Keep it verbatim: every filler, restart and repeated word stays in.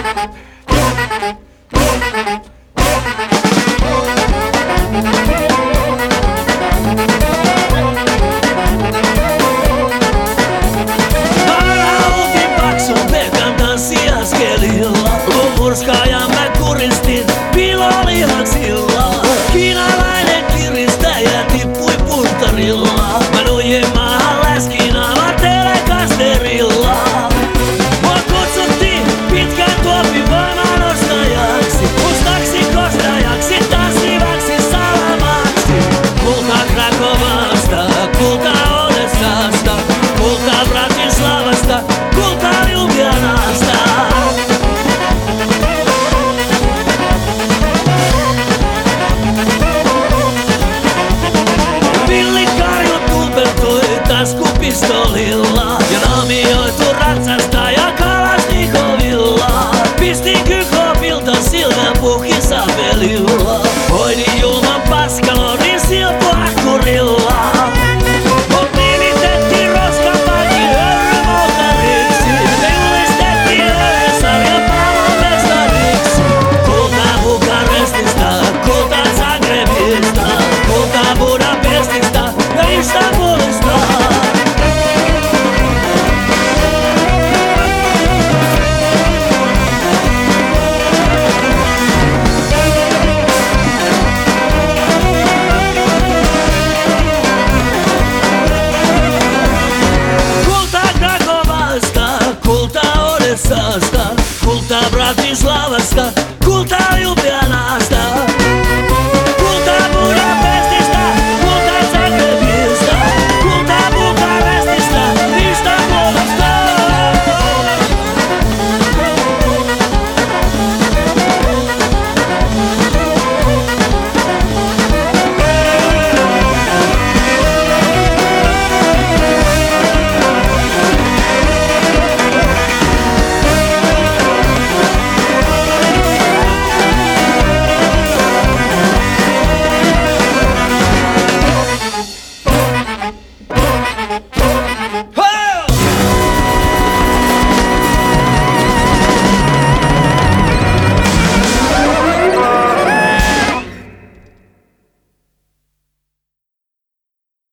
Murskaajan mä kuristin pilolihaksilla. Kiinalainen kiristäjä tippui puntarilla. Mä nuijin maahan läskin aivan telekasterilla. Mua kutsuttiin pitkän tuopin voimanostajaksi, mustaksi kostajaksi, tanssivaksi salamaksi. Kulta Krakovasta, kulta Odessasta, kulta Bratislavasta, kulta Ljubljanasta. Taskupistolilla ja naamioitu ratsastaja Kalasnikovilla. Pistin kykopilta silmän puhki sapelilla. Hoidin julman paskalonin silpuahkurilla. Mut nimitettiin roskapankin höyrymoottoriksi. Me julistettiin yhden sarjan palomestariksi. Kultaa Bukarestista, kultaa Zagrebista, kultaa Budapestista ja Istanbulista. Kultaa Bratislavasta, kultaa Ljubljanasta.